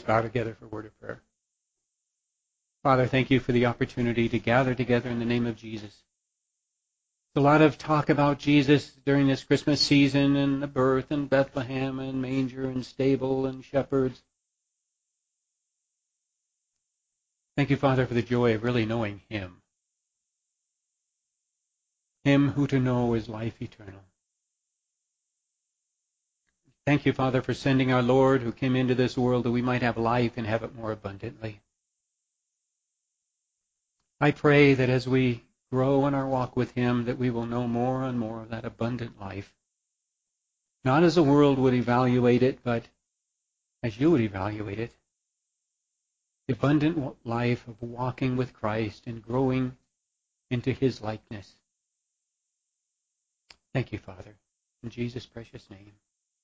Let's bow together for a word of prayer. Father, thank you for the opportunity to gather together in the name of Jesus. There's a lot of talk about Jesus during this Christmas season and the birth and Bethlehem and manger and stable and shepherds. Thank you, Father, for the joy of really knowing Him. Him who to know is life eternal. Thank you, Father, for sending our Lord who came into this world that we might have life and have it more abundantly. I pray that as we grow in our walk with Him, that we will know more and more of that abundant life. Not as the world would evaluate it, but as you would evaluate it. The abundant life of walking with Christ and growing into His likeness. Thank you, Father. In Jesus' precious name,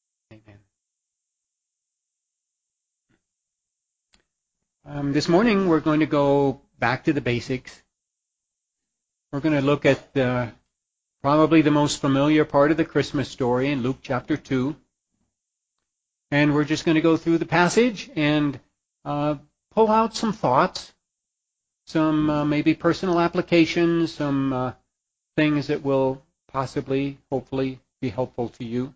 amen. This morning we're going to go back to the basics. We're going to look at probably the most familiar part of the Christmas story in Luke chapter 2. And we're just going to go through the passage and pull out some thoughts, some maybe personal applications, some things that will possibly, hopefully, be helpful to you.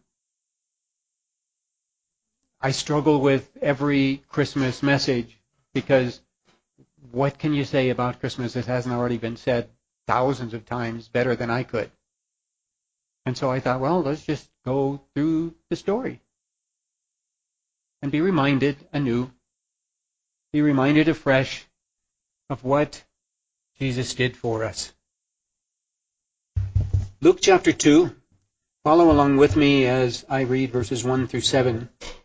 I struggle with every Christmas message because what can you say about Christmas that hasn't already been said thousands of times better than I could? And so I thought, well, let's just go through the story and be reminded anew, be reminded afresh of what Jesus did for us. Luke chapter 2, follow along with me as I read verses 1 through 7.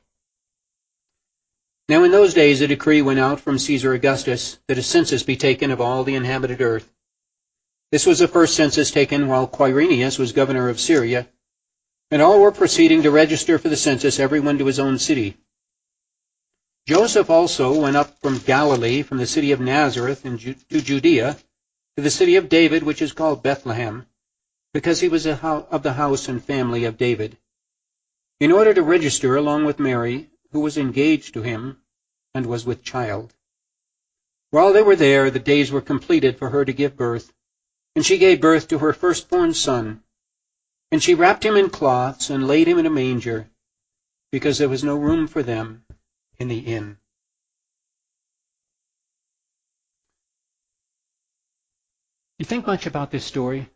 Now in those days a decree went out from Caesar Augustus that a census be taken of all the inhabited earth. This was the first census taken while Quirinius was governor of Syria, and all were proceeding to register for the census, everyone to his own city. Joseph also went up from Galilee, from the city of Nazareth to Judea, to the city of David, which is called Bethlehem, because he was of the house and family of David, in order to register along with Mary, who was engaged to him and was with child. While they were there, the days were completed for her to give birth, and she gave birth to her firstborn son. And she wrapped him in cloths and laid him in a manger, because there was no room for them in the inn. You think much about this story?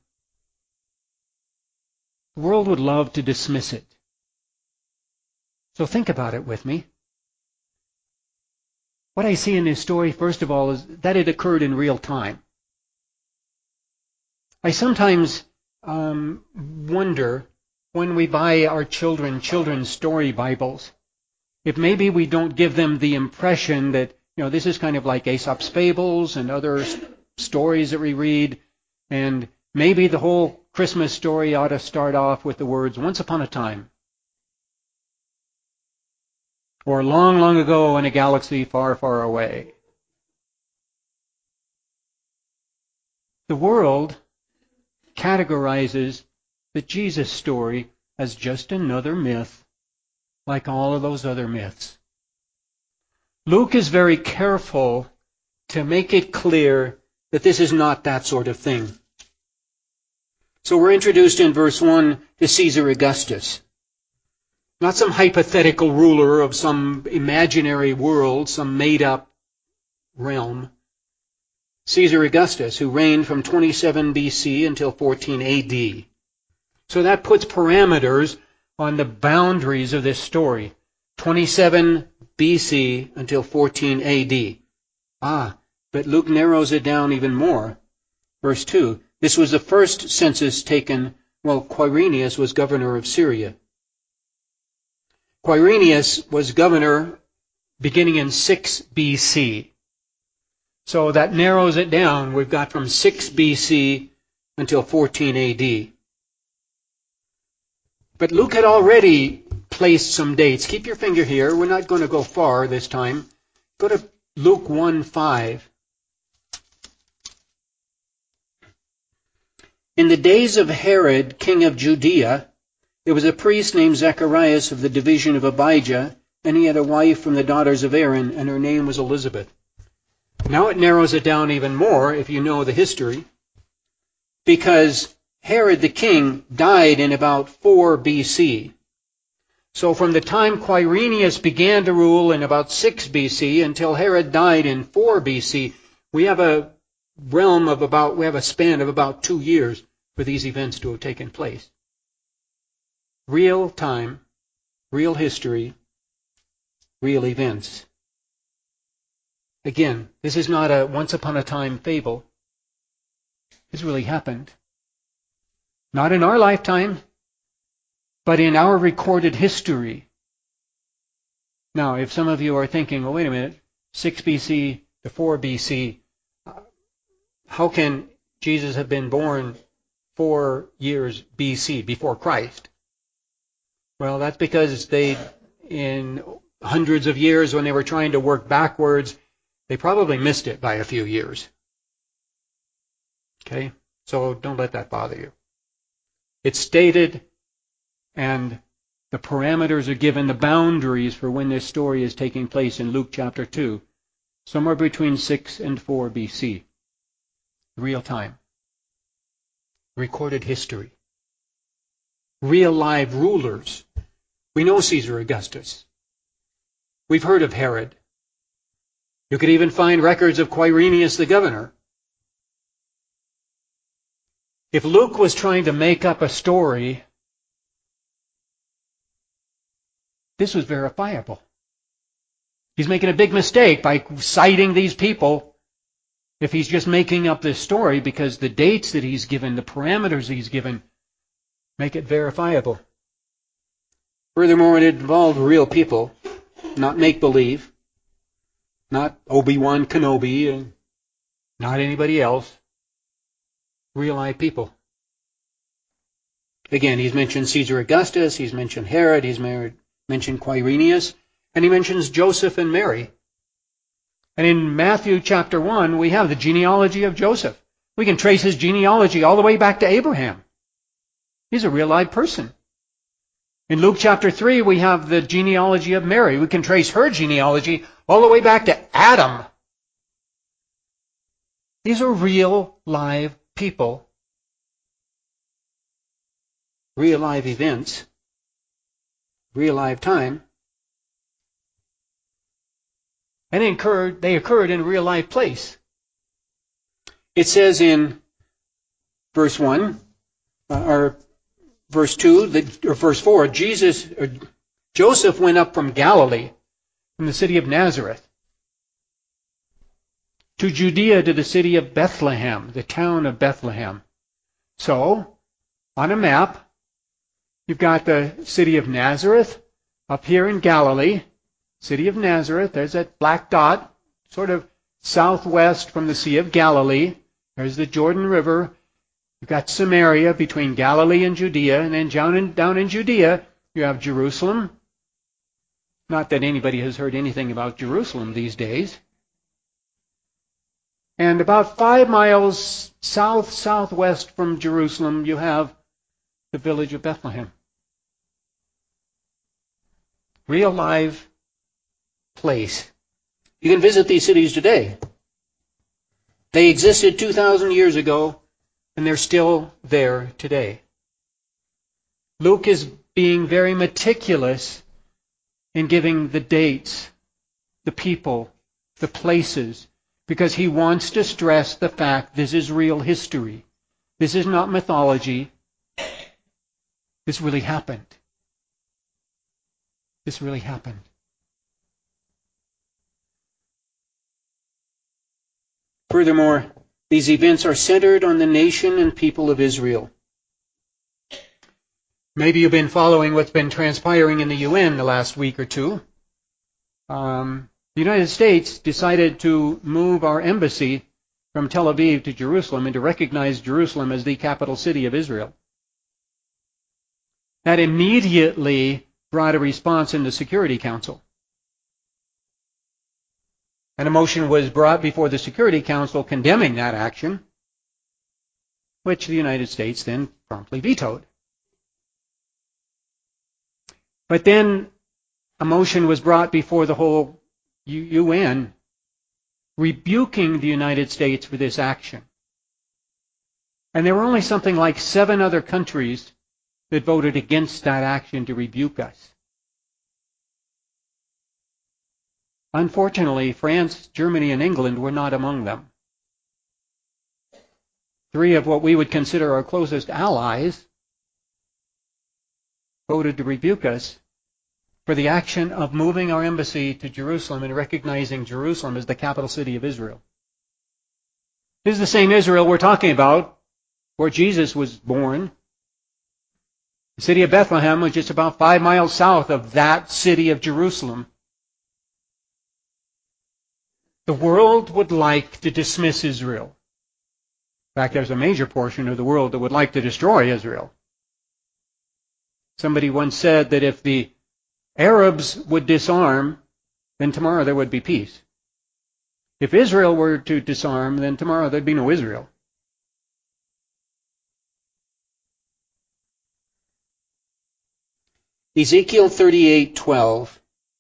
The world would love to dismiss it. So think about it with me. What I see in this story, first of all, is that it occurred in real time. I sometimes wonder when we buy our children's story Bibles, if maybe we don't give them the impression that, this is kind of like Aesop's Fables and other stories that we read, and maybe the whole Christmas story ought to start off with the words, once upon a time, or long, long ago in a galaxy far, far away. The world categorizes the Jesus story as just another myth, like all of those other myths. Luke is very careful to make it clear that this is not that sort of thing. So we're introduced in verse 1 to Caesar Augustus. Not some hypothetical ruler of some imaginary world, some made-up realm. Caesar Augustus, who reigned from 27 BC until 14 AD. So that puts parameters on the boundaries of this story. 27 BC until 14 AD. But Luke narrows it down even more. Verse 2, this was the first census taken while Quirinius was governor of Syria. Quirinius was governor beginning in 6 BC. So that narrows it down. We've got from 6 BC until 14 AD. But Luke had already placed some dates. Keep your finger here. We're not going to go far this time. Go to Luke 1:5. In the days of Herod, king of Judea, there was a priest named Zacharias of the division of Abijah, and he had a wife from the daughters of Aaron, and her name was Elizabeth. Now it narrows it down even more, if you know the history, because Herod the king died in about 4 BC. So from the time Quirinius began to rule in about 6 BC until Herod died in 4 BC, we have a span of about 2 years for these events to have taken place. Real time, real history, real events. Again, this is not a once upon a time fable. This really happened. Not in our lifetime, but in our recorded history. Now, if some of you are thinking, well, wait a minute, 6 BC to 4 BC, how can Jesus have been born 4 years BC, before Christ? Well, that's because in hundreds of years, when they were trying to work backwards, they probably missed it by a few years. Okay? So don't let that bother you. It's stated, and the parameters are given, the boundaries for when this story is taking place in Luke chapter 2, somewhere between 6 and 4 BC. Real time. Recorded history. Real live rulers. We know Caesar Augustus. We've heard of Herod. You could even find records of Quirinius the governor. If Luke was trying to make up a story, this was verifiable. He's making a big mistake by citing these people if he's just making up this story, because the dates that he's given, the parameters he's given, make it verifiable. Furthermore, it involved real people, not make-believe, not Obi-Wan Kenobi, and not anybody else. Real live people. Again, he's mentioned Caesar Augustus, he's mentioned Herod, he's mentioned Quirinius, and he mentions Joseph and Mary. And in Matthew chapter 1, we have the genealogy of Joseph. We can trace his genealogy all the way back to Abraham. He's a real live person. In Luke chapter 3, we have the genealogy of Mary. We can trace her genealogy all the way back to Adam. These are real live people, real live events, real live time, and they occurred in a real live place. It says in verse 1, or verse 2, or verse 4, Joseph went up from Galilee, from the city of Nazareth, to Judea, to the city of Bethlehem, the town of Bethlehem. So, on a map, you've got the city of Nazareth up here in Galilee. City of Nazareth, there's that black dot, sort of southwest from the Sea of Galilee. There's the Jordan River. You've got Samaria between Galilee and Judea, and then down in Judea, you have Jerusalem. Not that anybody has heard anything about Jerusalem these days. And about 5 miles southwest from Jerusalem, you have the village of Bethlehem. Real live place. You can visit these cities today. They existed 2,000 years ago, and they're still there today. Luke is being very meticulous in giving the dates, the people, the places, because he wants to stress the fact this is real history. This is not mythology. This really happened. This really happened. Furthermore, these events are centered on the nation and people of Israel. Maybe you've been following what's been transpiring in the UN the last week or two. The United States decided to move our embassy from Tel Aviv to Jerusalem and to recognize Jerusalem as the capital city of Israel. That immediately brought a response in the Security Council. And a motion was brought before the Security Council condemning that action, which the United States then promptly vetoed. But then a motion was brought before the whole UN rebuking the United States for this action. And there were only something like 7 other countries that voted against that action to rebuke us. Unfortunately, France, Germany, and England were not among them. 3 of what we would consider our closest allies voted to rebuke us for the action of moving our embassy to Jerusalem and recognizing Jerusalem as the capital city of Israel. This is the same Israel we're talking about, where Jesus was born. The city of Bethlehem was just about 5 miles south of that city of Jerusalem. The world would like to dismiss Israel. In fact, there's a major portion of the world that would like to destroy Israel. Somebody once said that if the Arabs would disarm, then tomorrow there would be peace. If Israel were to disarm, then tomorrow there'd be no Israel. Ezekiel 38:12.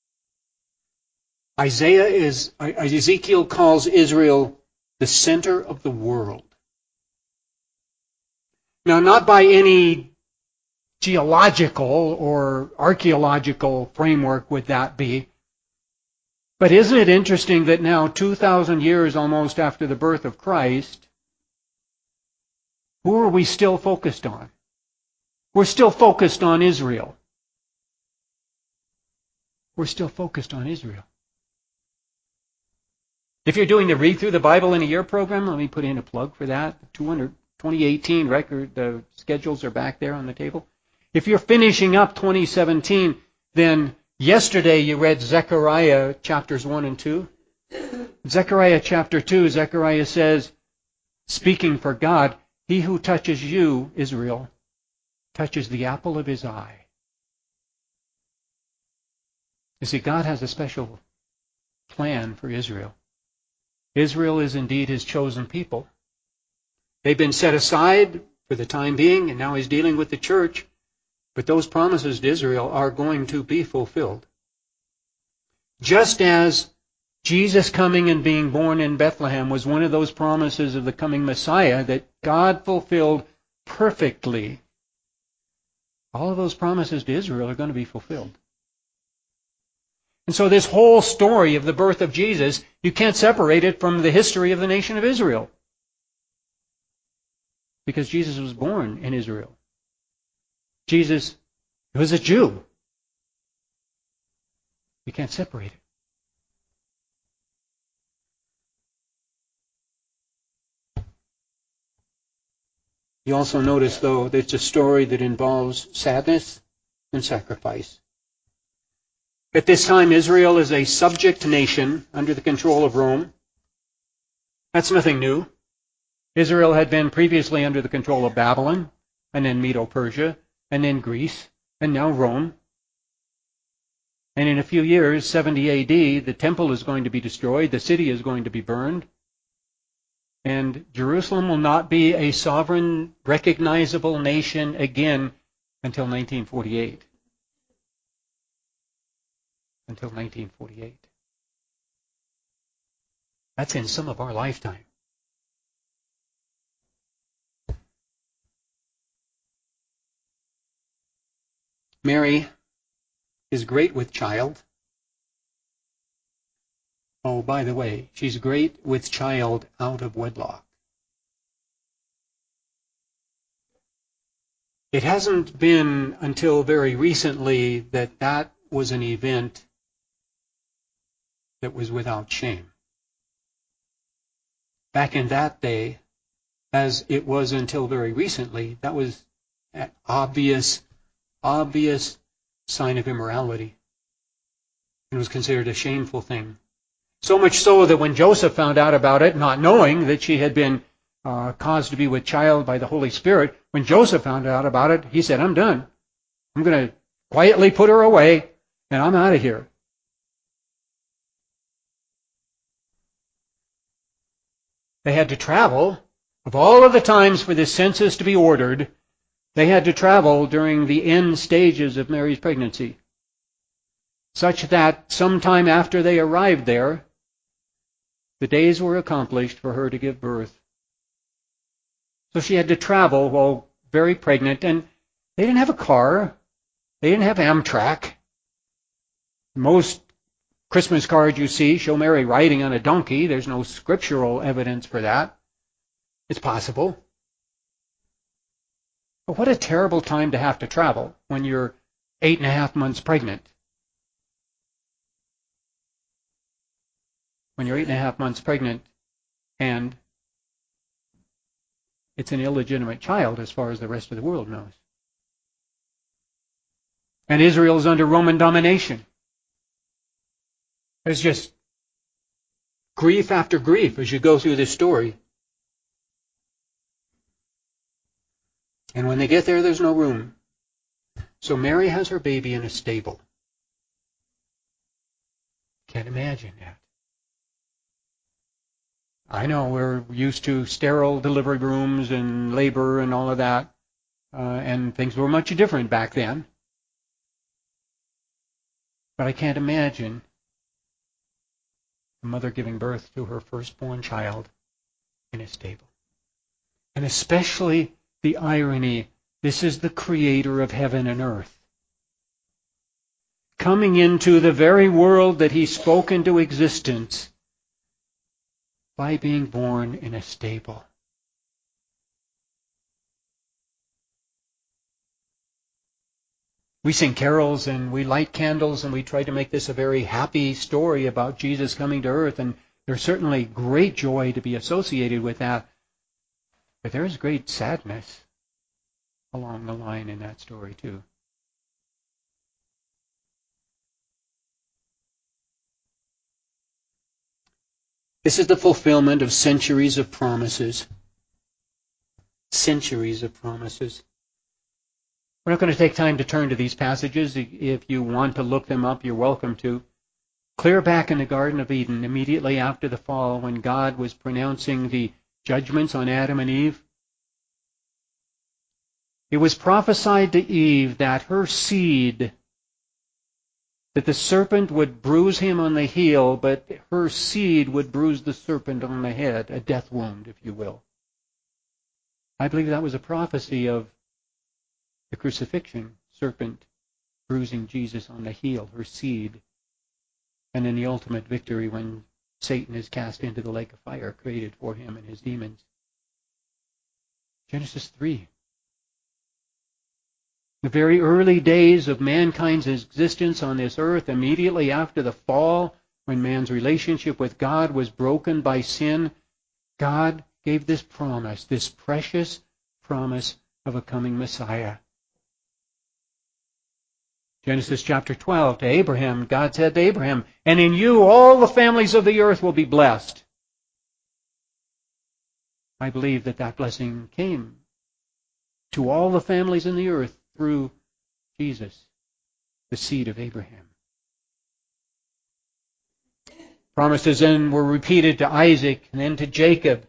Ezekiel calls Israel the center of the world. Now, not by any geological or archaeological framework would that be. But isn't it interesting that now, 2,000 years almost after the birth of Christ, who are we still focused on? We're still focused on Israel. We're still focused on Israel. If you're doing the Read Through the Bible in a Year program, let me put in a plug for that. 2018 record, the schedules are back there on the table. If you're finishing up 2017, then yesterday you read Zechariah chapters 1 and 2. Zechariah chapter 2, Zechariah says, speaking for God, he who touches you, Israel, touches the apple of his eye. You see, God has a special plan for Israel. Israel is indeed his chosen people. They've been set aside for the time being, and now he's dealing with the church. But those promises to Israel are going to be fulfilled. Just as Jesus coming and being born in Bethlehem was one of those promises of the coming Messiah that God fulfilled perfectly, all of those promises to Israel are going to be fulfilled. And so this whole story of the birth of Jesus, you can't separate it from the history of the nation of Israel. Because Jesus was born in Israel. Jesus was a Jew. You can't separate it. You also notice, though, that it's a story that involves sadness and sacrifice. At this time, Israel is a subject nation under the control of Rome. That's nothing new. Israel had been previously under the control of Babylon, and then Medo-Persia, and then Greece, and now Rome. And in a few years, 70 AD, the temple is going to be destroyed, the city is going to be burned, and Jerusalem will not be a sovereign, recognizable nation again until 1948. Until 1948. That's in some of our lifetime. Mary is great with child. Oh, by the way, she's great with child out of wedlock. It hasn't been until very recently that that was an event that was without shame. Back in that day, as it was until very recently, that was an obvious sign of immorality. It was considered a shameful thing. So much so that when Joseph found out about it, not knowing that she had been caused to be with child by the Holy Spirit, when Joseph found out about it, he said, I'm done. I'm going to quietly put her away, and I'm out of here. They had to travel. Of all of the times for this census to be ordered, they had to travel during the end stages of Mary's pregnancy. such that sometime after they arrived there, the days were accomplished for her to give birth. So she had to travel while very pregnant, and they didn't have a car. They didn't have Amtrak. Most Christmas cards you see show Mary riding on a donkey. There's no scriptural evidence for that. It's possible. But what a terrible time to have to travel when you're 8.5 months pregnant. When you're 8.5 months pregnant and it's an illegitimate child as far as the rest of the world knows. And Israel is under Roman domination. There's just grief after grief as you go through this story. And when they get there, there's no room. So Mary has her baby in a stable. Can't imagine that. I know we're used to sterile delivery rooms and labor and all of that, and things were much different back then. But I can't imagine a mother giving birth to her firstborn child in a stable. And especially the irony, this is the creator of heaven and earth, coming into the very world that he spoke into existence by being born in a stable. We sing carols and we light candles and we try to make this a very happy story about Jesus coming to earth, and there's certainly great joy to be associated with that. But there is great sadness along the line in that story too. This is the fulfillment of centuries of promises. Centuries of promises. We're not going to take time to turn to these passages. If you want to look them up, you're welcome to. Clear back in the Garden of Eden, immediately after the fall, when God was pronouncing the judgments on Adam and Eve, it was prophesied to Eve that her seed, that the serpent would bruise him on the heel, but her seed would bruise the serpent on the head, a death wound, if you will. I believe that was a prophecy of the crucifixion, serpent bruising Jesus on the heel, her seed, and then the ultimate victory when Satan is cast into the lake of fire created for him and his demons. Genesis 3. The very early days of mankind's existence on this earth, immediately after the fall, when man's relationship with God was broken by sin, God gave this promise, this precious promise of a coming Messiah. Genesis chapter 12, to Abraham, God said to Abraham, "And in you all the families of the earth will be blessed." I believe that blessing came to all the families in the earth through Jesus, the seed of Abraham. Promises then were repeated to Isaac and then to Jacob.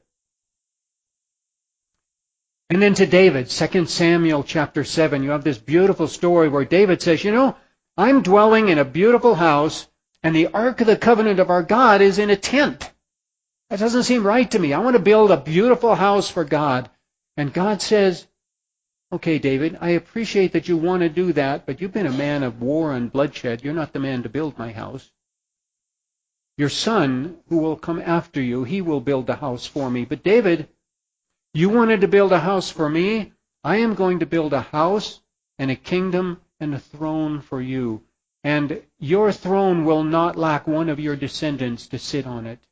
And then to David, 2 Samuel chapter 7. You have this beautiful story where David says, I'm dwelling in a beautiful house, and the Ark of the Covenant of our God is in a tent. That doesn't seem right to me. I want to build a beautiful house for God. And God says, okay, David, I appreciate that you want to do that, but you've been a man of war and bloodshed. You're not the man to build my house. Your son, who will come after you, he will build the house for me. But David, you wanted to build a house for me. I am going to build a house and a kingdom and a throne for you. And your throne will not lack one of your descendants to sit on it.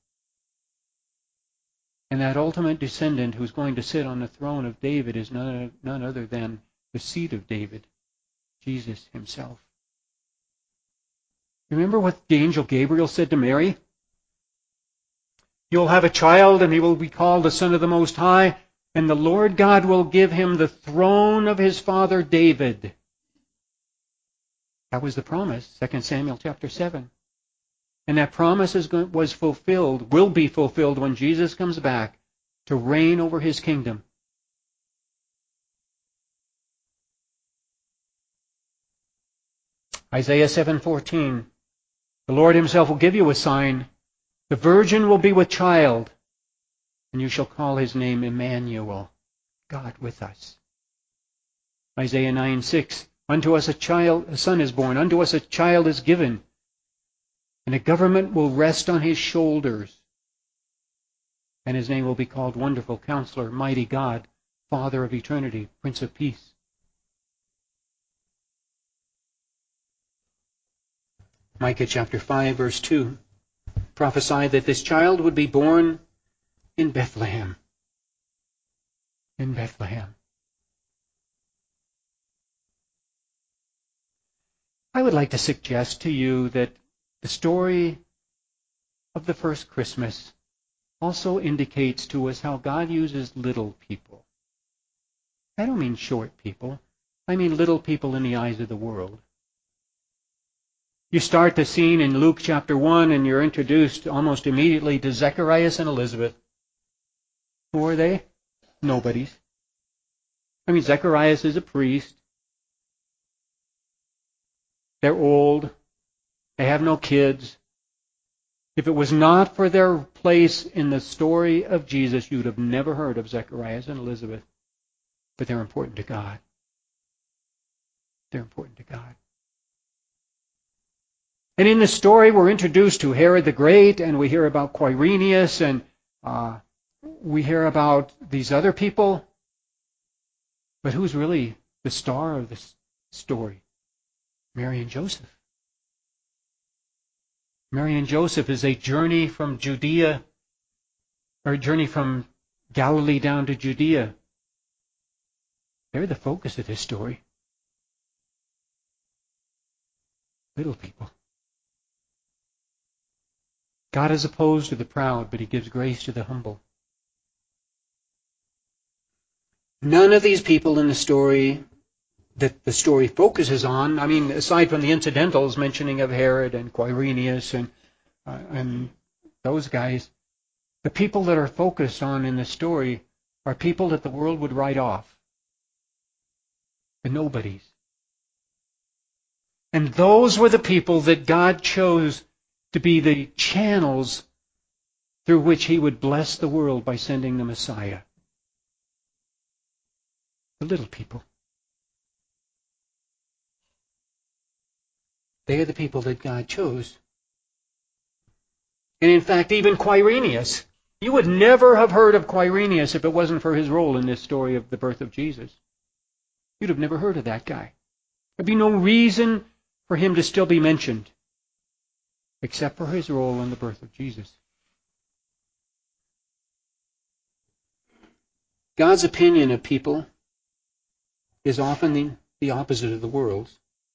And that ultimate descendant who's going to sit on the throne of David is none other than the seed of David, Jesus himself. Remember what the angel Gabriel said to Mary? You'll have a child, and he will be called the Son of the Most High, and the Lord God will give him the throne of his father David. That was the promise, 2 Samuel chapter 7. And that promise was fulfilled, will be fulfilled when Jesus comes back to reign over his kingdom. Isaiah 7:14. The Lord himself will give you a sign. The virgin will be with child, and you shall call his name Emmanuel, God with us. Isaiah 9:6, unto us a son is born, unto us a child is given, and the government will rest on his shoulders. And his name will be called Wonderful Counselor, Mighty God, Father of Eternity, Prince of Peace. Micah chapter 5, verse 2, prophesied that this child would be born in Bethlehem. In Bethlehem. I would like to suggest to you that the story of the first Christmas also indicates to us how God uses little people. I don't mean short people. I mean little people in the eyes of the world. You start the scene in Luke chapter 1 and you're introduced almost immediately to Zacharias and Elizabeth. Who are they? Nobodies. I mean, Zacharias is a priest. They're old. They have no kids. If it was not for their place in the story of Jesus, you'd have never heard of Zacharias and Elizabeth. But they're important to God. They're important to God. And in the story, we're introduced to Herod the Great, and we hear about Quirinius, and we hear about these other people. But who's really the star of this story? Mary and Joseph. Mary and Joseph is a journey from Judea, or a journey from Galilee down to Judea. They're the focus of this story. Little people. God is opposed to the proud, but he gives grace to the humble. None of these people in the story that the story focuses on, I mean, aside from the incidentals mentioning of Herod and Quirinius and those guys, the people that are focused on in the story are people that the world would write off. The nobodies. And those were the people that God chose to be the channels through which he would bless the world by sending the Messiah. The little people. They are the people that God chose. And in fact, even Quirinius, you would never have heard of Quirinius if it wasn't for his role in this story of the birth of Jesus. You'd have never heard of that guy. There'd be no reason for him to still be mentioned, except for his role in the birth of Jesus. God's opinion of people is often the opposite of the world's.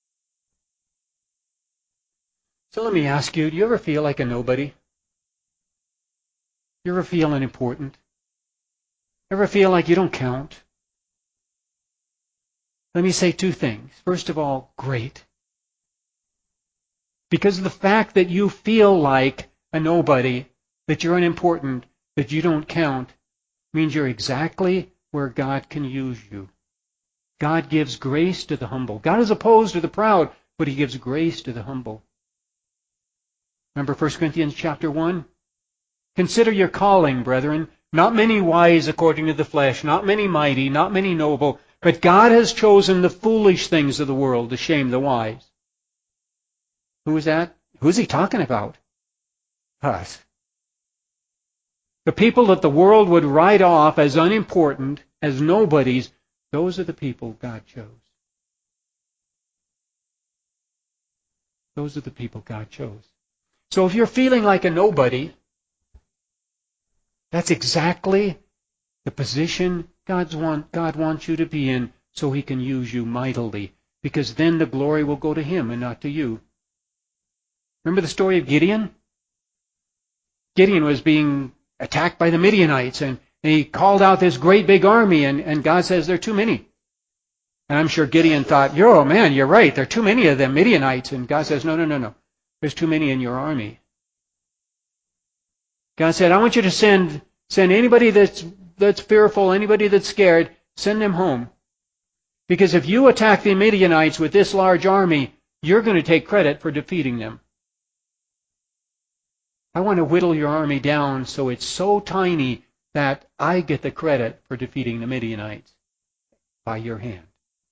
So let me ask you, do you ever feel like a nobody? You ever feel unimportant? Ever feel like you don't count? Let me say two things. First of all, great. Because of the fact that you feel like a nobody, that you're unimportant, that you don't count, means you're exactly where God can use you. God gives grace to the humble. God is opposed to the proud, but he gives grace to the humble. Remember 1 Corinthians chapter 1? Consider your calling, brethren. Not many wise according to the flesh, not many mighty, not many noble, but God has chosen the foolish things of the world to shame the wise. Who is that? Who's he talking about? Us. The people that the world would write off as unimportant, as nobodies, those are the people God chose. Those are the people God chose. So if you're feeling like a nobody, that's exactly the position God wants you to be in so he can use you mightily. Because then the glory will go to him and not to you. Remember the story of Gideon? Gideon was being attacked by the Midianites, and he called out this great big army, and God says, there are too many. And I'm sure Gideon thought, oh man, you're right, there are too many of them Midianites. And God says, no. There's too many in your army. God said, I want you to send anybody that's fearful, anybody that's scared, send them home. Because if you attack the Midianites with this large army, you're going to take credit for defeating them. I want to whittle your army down so it's so tiny that I get the credit for defeating the Midianites by your hand.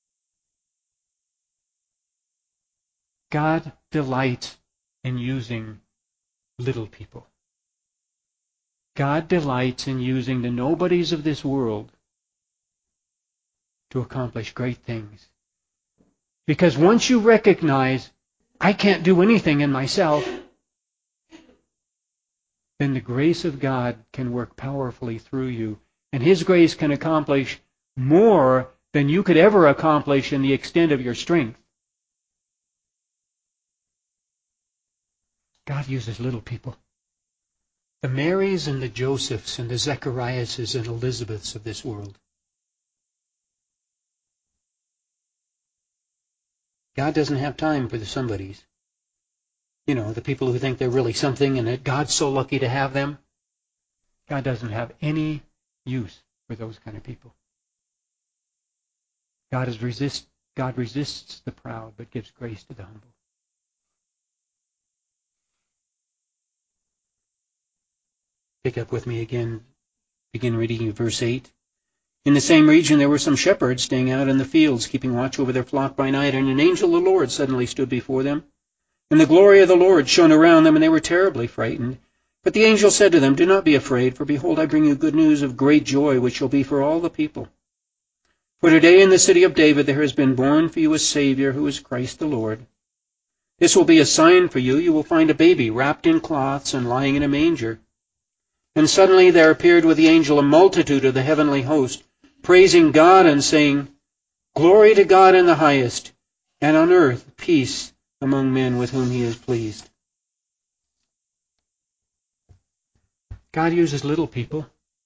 God delights in using little people. God delights in using the nobodies of this world to accomplish great things. Because once you recognize, I can't do anything in myself, then the grace of God can work powerfully through you. And His grace can accomplish more than you could ever accomplish in the extent of your strength. God uses little people. The Marys and the Josephs and the Zechariases and Elizabeths of this world. God doesn't have time for the somebodies. You know, the people who think they're really something and that God's so lucky to have them. God doesn't have any use for those kind of people. God resists the proud, but gives grace to the humble. Pick up with me again. Begin reading verse 8. In the same region there were some shepherds staying out in the fields, keeping watch over their flock by night, and an angel of the Lord suddenly stood before them. And the glory of the Lord shone around them, and they were terribly frightened. But the angel said to them, Do not be afraid, for behold, I bring you good news of great joy, which shall be for all the people. For today in the city of David there has been born for you a Savior, who is Christ the Lord. This will be a sign for you. You will find a baby wrapped in cloths and lying in a manger. And suddenly there appeared with the angel a multitude of the heavenly host, praising God and saying, Glory to God in the highest, and on earth peace among men with whom He is pleased. God uses little people.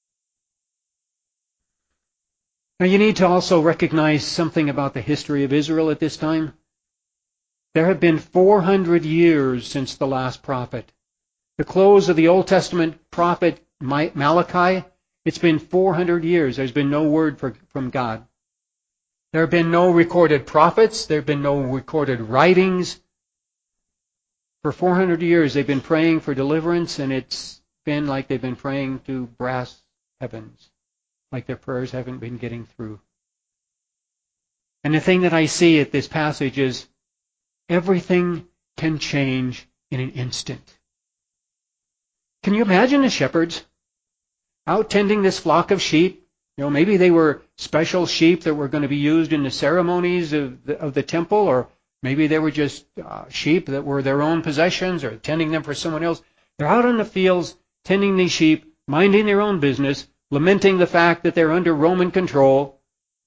Now you need to also recognize something about the history of Israel at this time. There have been 400 years since the last prophet. The close of the Old Testament prophet Malachi, it's been 400 years. There's been no word from God. There have been no recorded prophets. There have been no recorded writings. For 400 years they've been praying for deliverance, and it's been like they've been praying to brass heavens, like their prayers haven't been getting through. And the thing that I see at this passage is everything can change in an instant. Can you imagine the shepherds out tending this flock of sheep? You know, maybe they were special sheep that were going to be used in the ceremonies of the temple, or maybe they were just sheep that were their own possessions or tending them for someone else. They're out in the fields tending these sheep, minding their own business, lamenting the fact that they're under Roman control,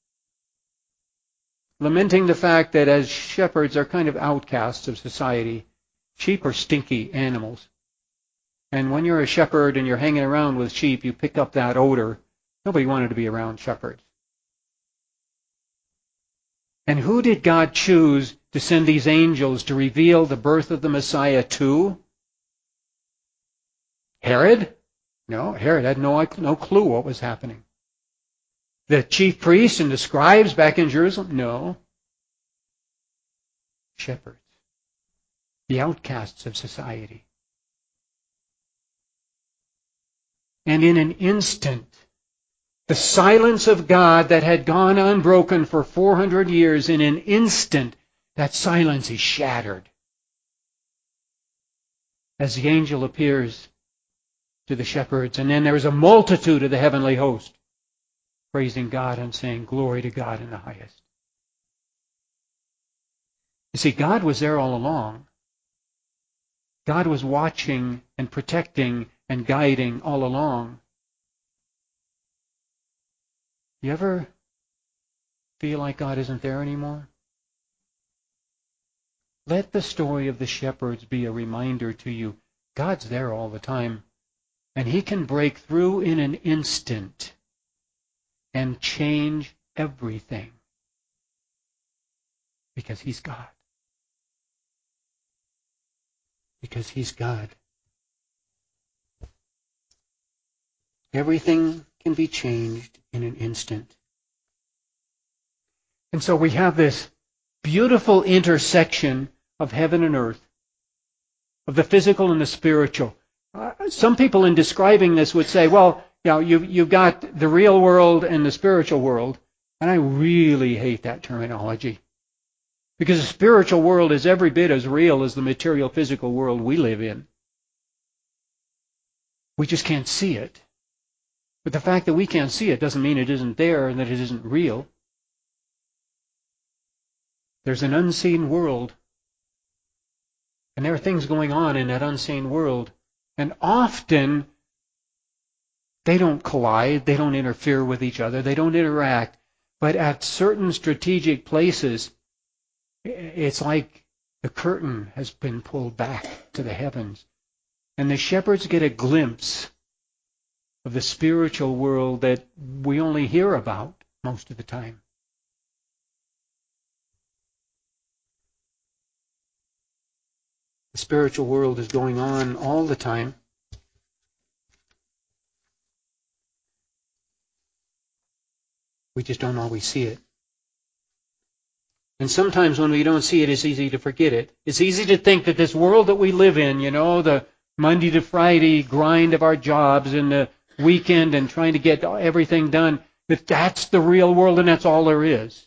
lamenting the fact that as shepherds are kind of outcasts of society. Sheep are stinky animals. And when you're a shepherd and you're hanging around with sheep, you pick up that odor. Nobody wanted to be around shepherds. And who did God choose to send these angels to reveal the birth of the Messiah to? Herod? No, Herod had no clue what was happening. The chief priests and the scribes back in Jerusalem? No. Shepherds. The outcasts of society. And in an instant, the silence of God that had gone unbroken for 400 years, in an instant, that silence is shattered. As the angel appears to the shepherds, and then there is a multitude of the heavenly host praising God and saying, Glory to God in the highest. You see, God was there all along. God was watching and protecting and guiding all along. You ever feel like God isn't there anymore? Let the story of the shepherds be a reminder to you. God's there all the time. And He can break through in an instant and change everything. Because He's God. Because He's God. Everything can be changed in an instant. And so we have this beautiful intersection of heaven and earth, of the physical and the spiritual. Some people in describing this would say, well, you've got the real world and the spiritual world. And I really hate that terminology. Because the spiritual world is every bit as real as the material, physical world we live in. We just can't see it. But the fact that we can't see it doesn't mean it isn't there and that it isn't real. There's an unseen world. And there are things going on in that unseen world. And often, they don't collide, they don't interfere with each other, they don't interact. But at certain strategic places, it's like the curtain has been pulled back to the heavens. And the shepherds get a glimpse of the spiritual world that we only hear about most of the time. The spiritual world is going on all the time. We just don't always see it. And sometimes when we don't see it, it's easy to forget it. It's easy to think that this world that we live in, the Monday to Friday grind of our jobs and the weekend and trying to get everything done, that that's the real world and that's all there is.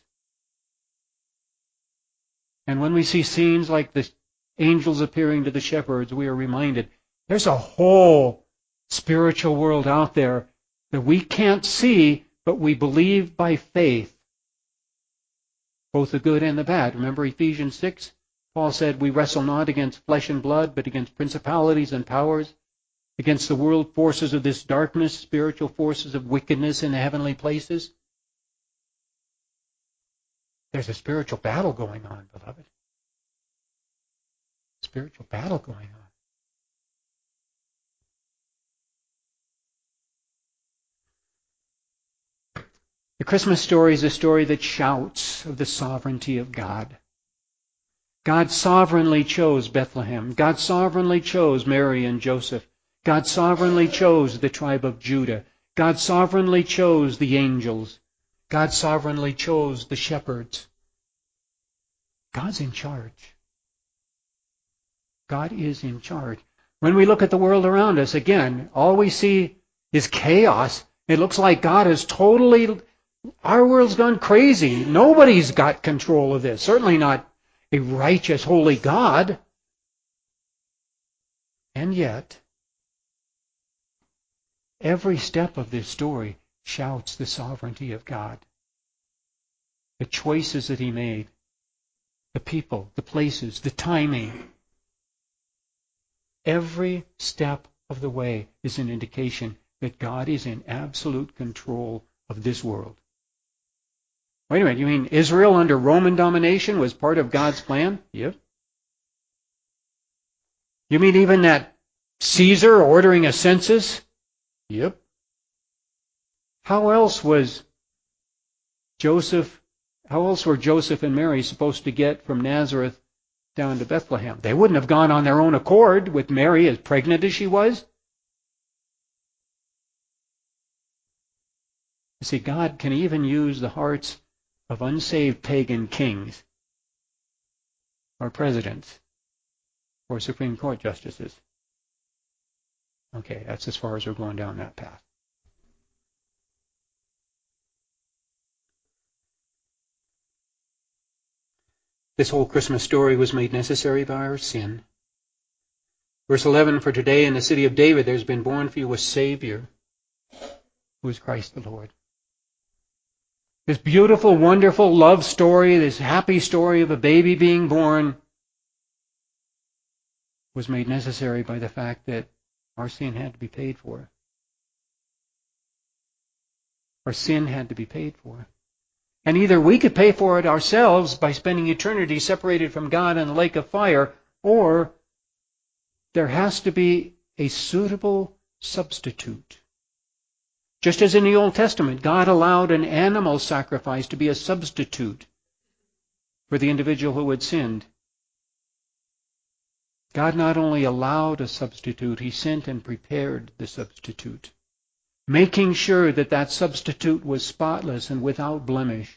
And when we see scenes like the angels appearing to the shepherds, we are reminded there's a whole spiritual world out there that we can't see, but we believe by faith. Both the good and the bad. Remember Ephesians 6? Paul said, we wrestle not against flesh and blood, but against principalities and powers, against the world forces of this darkness, spiritual forces of wickedness in the heavenly places. There's a spiritual battle going on, beloved. Spiritual battle going on. The Christmas story is a story that shouts of the sovereignty of God. God sovereignly chose Bethlehem. God sovereignly chose Mary and Joseph. God sovereignly chose the tribe of Judah. God sovereignly chose the angels. God sovereignly chose the shepherds. God's in charge. God is in charge. When we look at the world around us, again, all we see is chaos. It looks like God is our world's gone crazy. Nobody's got control of this. Certainly not a righteous, holy God. And yet, every step of this story shouts the sovereignty of God. The choices that He made, the people, the places, the timing. Every step of the way is an indication that God is in absolute control of this world. Wait a minute, you mean Israel under Roman domination was part of God's plan? Yep. You mean even that Caesar ordering a census? Yep. How else were Joseph and Mary supposed to get from Nazareth down to Bethlehem? They wouldn't have gone on their own accord with Mary as pregnant as she was. You see, God can even use the hearts of unsaved pagan kings or presidents or Supreme Court justices. Okay, that's as far as we're going down that path. This whole Christmas story was made necessary by our sin. Verse 11, for today in the city of David there's been born for you a Savior, who is Christ the Lord. This beautiful, wonderful love story, this happy story of a baby being born, was made necessary by the fact that our sin had to be paid for. Our sin had to be paid for. And either we could pay for it ourselves by spending eternity separated from God in the lake of fire, or there has to be a suitable substitute. Just as in the Old Testament, God allowed an animal sacrifice to be a substitute for the individual who had sinned. God not only allowed a substitute, He sent and prepared the substitute, making sure that that substitute was spotless and without blemish.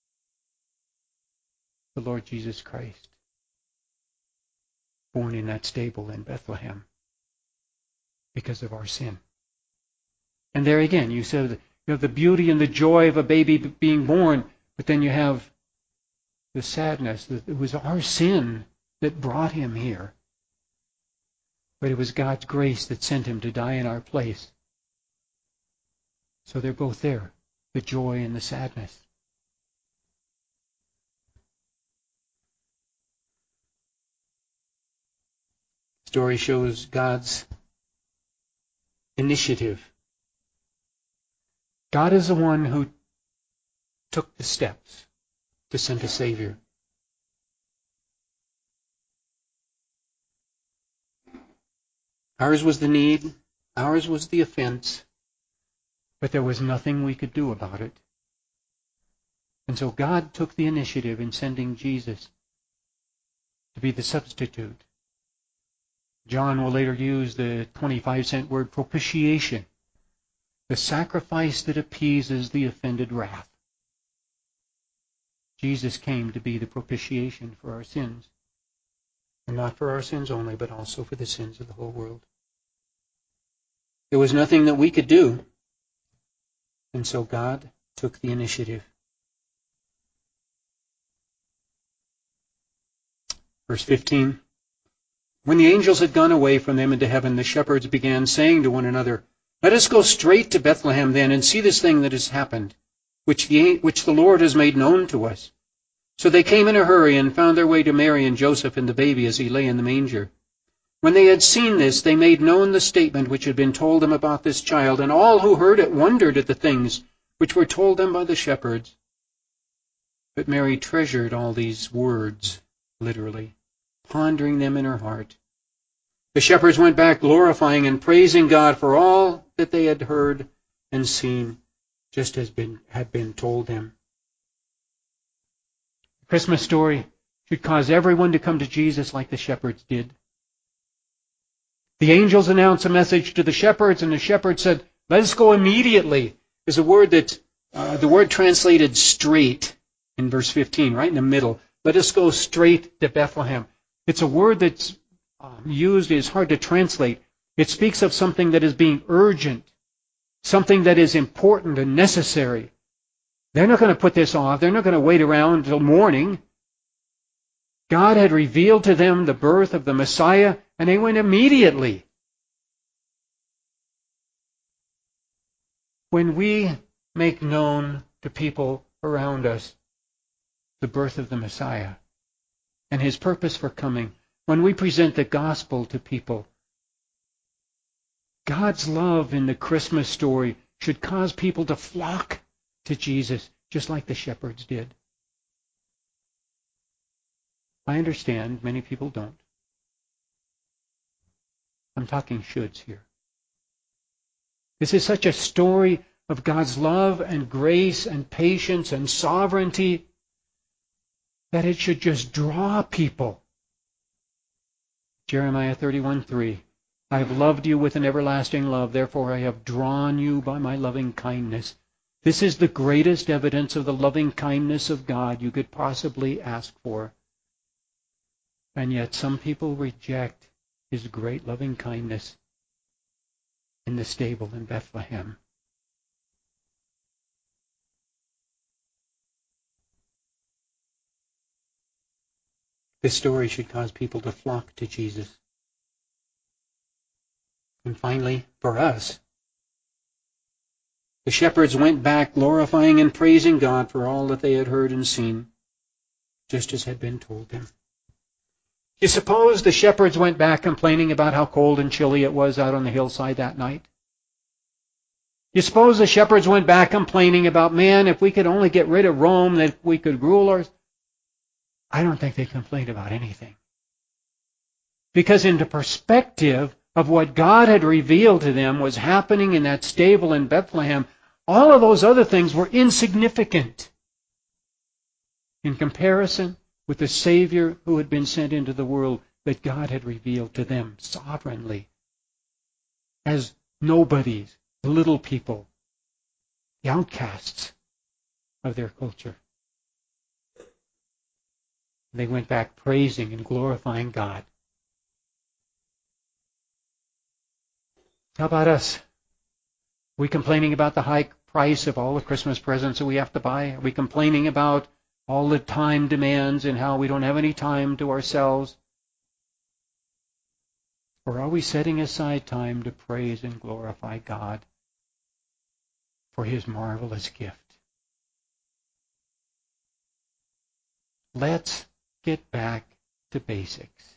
The Lord Jesus Christ, born in that stable in Bethlehem. because of our sin. And there again, you have the beauty and the joy of a baby being born, but then you have the sadness that it was our sin that brought him here. But it was God's grace that sent him to die in our place. So they're both there, the joy and the sadness. The story shows God's initiative. God is the one who took the steps to send a Savior. Ours was the need, ours was the offense, but there was nothing we could do about it. And so God took the initiative in sending Jesus to be the substitute. John will later use the 25-cent word propitiation, the sacrifice that appeases the offended wrath. Jesus came to be the propitiation for our sins. And not for our sins only, but also for the sins of the whole world. There was nothing that we could do. And so God took the initiative. Verse 15. When the angels had gone away from them into heaven, the shepherds began saying to one another, "Let us go straight to Bethlehem then, and see this thing that has happened, which the Lord has made known to us." So they came in a hurry and found their way to Mary and Joseph and the baby as he lay in the manger. When they had seen this, they made known the statement which had been told them about this child, and all who heard it wondered at the things which were told them by the shepherds. But Mary treasured all these words, literally, pondering them in her heart. The shepherds went back glorifying and praising God for all that they had heard and seen, just as had been told them. The Christmas story should cause everyone to come to Jesus like the shepherds did. The angels announced a message to the shepherds, and the shepherds said, "Let us go immediately." Is a word that the word translated straight in verse 15, right in the middle. Let us go straight to Bethlehem. It's a word that's used is hard to translate. It speaks of something that is being urgent, something that is important and necessary. They're not going to put this off. They're not going to wait around until morning. God had revealed to them the birth of the Messiah, and they went immediately. When we make known to people around us the birth of the Messiah and his purpose for coming, when we present the gospel to people, God's love in the Christmas story should cause people to flock to Jesus, just like the shepherds did. I understand many people don't. I'm talking shoulds here. This is such a story of God's love and grace and patience and sovereignty that it should just draw people. Jeremiah 31:3. I have loved you with an everlasting love, therefore I have drawn you by my loving kindness. This is the greatest evidence of the loving kindness of God you could possibly ask for. And yet some people reject his great loving kindness in the stable in Bethlehem. This story should cause people to flock to Jesus. And finally, for us, the shepherds went back glorifying and praising God for all that they had heard and seen, just as had been told them. You suppose the shepherds went back complaining about how cold and chilly it was out on the hillside that night? You suppose the shepherds went back complaining about, man, if we could only get rid of Rome, that we could rule ours? I don't think they complained about anything. Because in the perspective of what God had revealed to them was happening in that stable in Bethlehem, all of those other things were insignificant in comparison with the Savior who had been sent into the world that God had revealed to them sovereignly as nobodies, the little people, the outcasts of their culture. They went back praising and glorifying God. How about us? Are we complaining about the high price of all the Christmas presents that we have to buy? Are we complaining about all the time demands and how we don't have any time to ourselves? Or are we setting aside time to praise and glorify God for His marvelous gift? Let's get back to basics.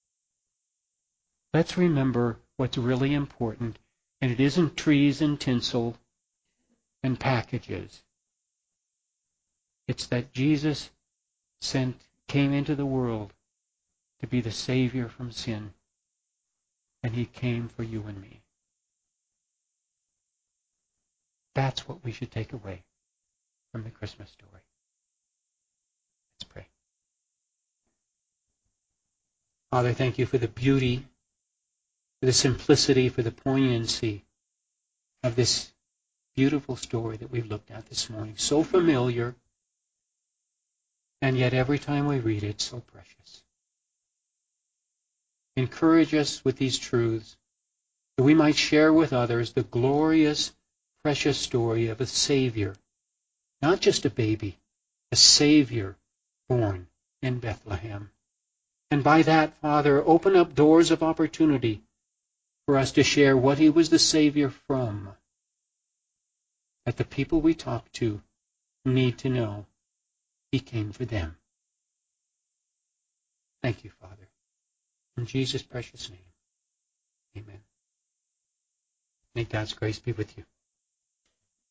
Let's remember what's really important, and it isn't trees and tinsel and packages. It's that Jesus came into the world to be the Savior from sin, and He came for you and me. That's what we should take away from the Christmas story. Let's pray. Father, thank you for the beauty, for the simplicity, for the poignancy of this beautiful story that we've looked at this morning. So familiar, and yet every time we read it, so precious. Encourage us with these truths that we might share with others the glorious, precious story of a Savior, not just a baby, a Savior born in Bethlehem. And by that, Father, open up doors of opportunity for us to share what He was the Savior from, that the people we talk to need to know He came for them. Thank you, Father. In Jesus' precious name, amen. May God's grace be with you.